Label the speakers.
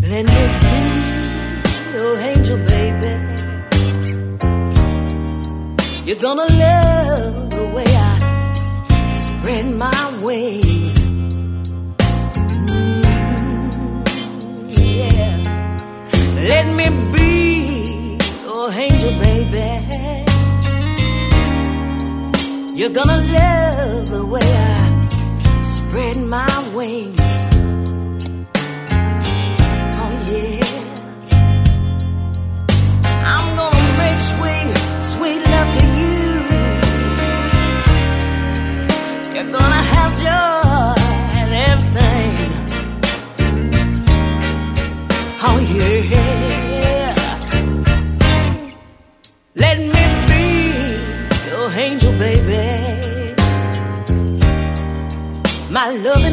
Speaker 1: Let me be your angel, baby. You're gonna love the way I spread my wings. Yeah. Let me be your angel, baby. You're gonna love the way I spread my wings. Oh yeah. I'm gonna make sweet, sweet love to you. You're gonna have joy and everything. Oh yeah. Let me be your angel, baby. My love